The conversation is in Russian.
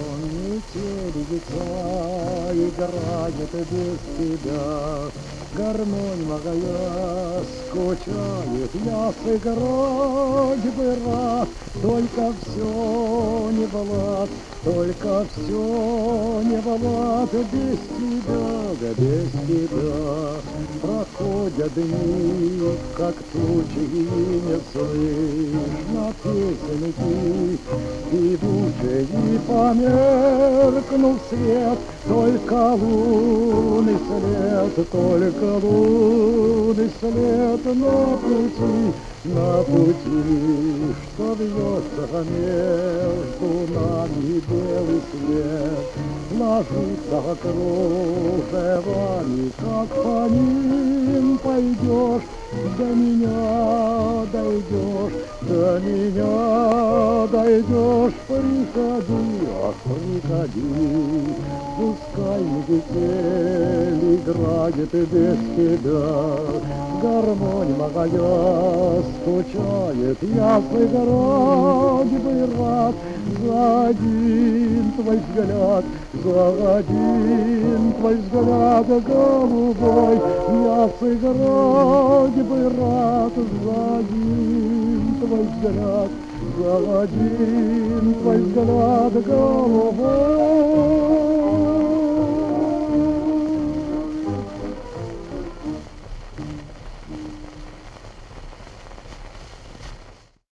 Метели лица играет без тебя. Гармонь моя скучает, я сыграть бы рад, только все не Влад, только все не Влад, без тебя, да без тебя. Проходят дни, как тучи, и не слышно песенки певучей, и померкнув свет, только лунный след, только лунный след на пути, что вьется между нами белый свет, ложится кружевами, как по ним пойдешь, до меня дойдешь, до меня дойдешь, приходи, ах, приходи, пускай метель играет без тебя, гармонь моя скучает, я сыграть бы рад, за один твой взгляд, за один твой взгляд голубой, я сыграть бы рад, за один твой взгляд, за один твой взгляд голубой.